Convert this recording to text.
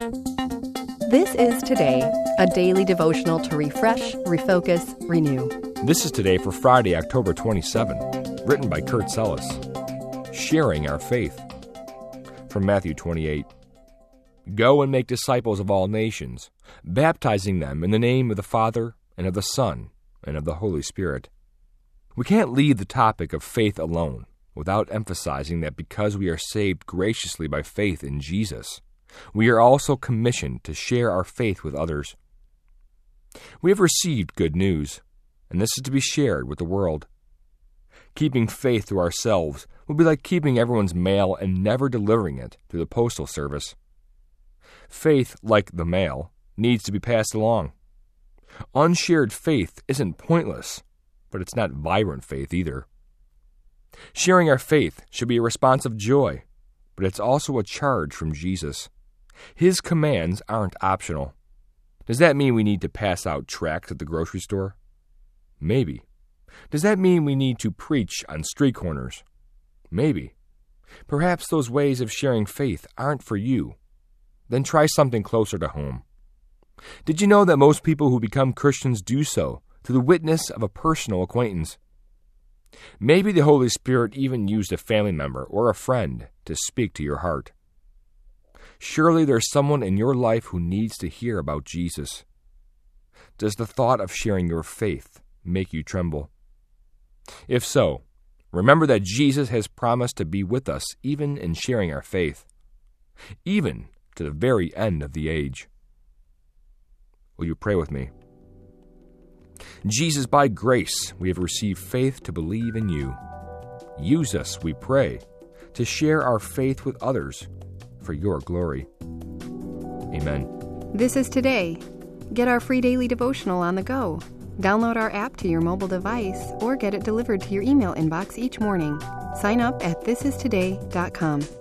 This is Today, a daily devotional to refresh, refocus, renew. This is Today for Friday, October 27, written by Kurt Sellis. Sharing our faith. From Matthew 28. Go and make disciples of all nations, baptizing them in the name of the Father, and of the Son, and of the Holy Spirit. We can't leave the topic of faith alone without emphasizing that because we are saved graciously by faith in Jesus, we are also commissioned to share our faith with others. We have received good news, and this is to be shared with the world. Keeping faith to ourselves would be like keeping everyone's mail and never delivering it through the postal service. Faith, like the mail, needs to be passed along. Unshared faith isn't pointless, but it's not vibrant faith either. Sharing our faith should be a response of joy, but it's also a charge from Jesus. His commands aren't optional. Does that mean we need to pass out tracts at the grocery store? Maybe. Does that mean we need to preach on street corners? Maybe. Perhaps those ways of sharing faith aren't for you. Then try something closer to home. Did you know that most people who become Christians do so through the witness of a personal acquaintance? Maybe the Holy Spirit even used a family member or a friend to speak to your heart. Surely there's someone in your life who needs to hear about Jesus. Does the thought of sharing your faith make you tremble? If so, remember that Jesus has promised to be with us even in sharing our faith, even to the very end of the age. Will you pray with me? Jesus, by grace, we have received faith to believe in you. Use us, we pray, to share our faith with others for your glory. Amen. This is Today. Get our free daily devotional on the go. Download our app to your mobile device or get it delivered to your email inbox each morning. Sign up at thisistoday.com.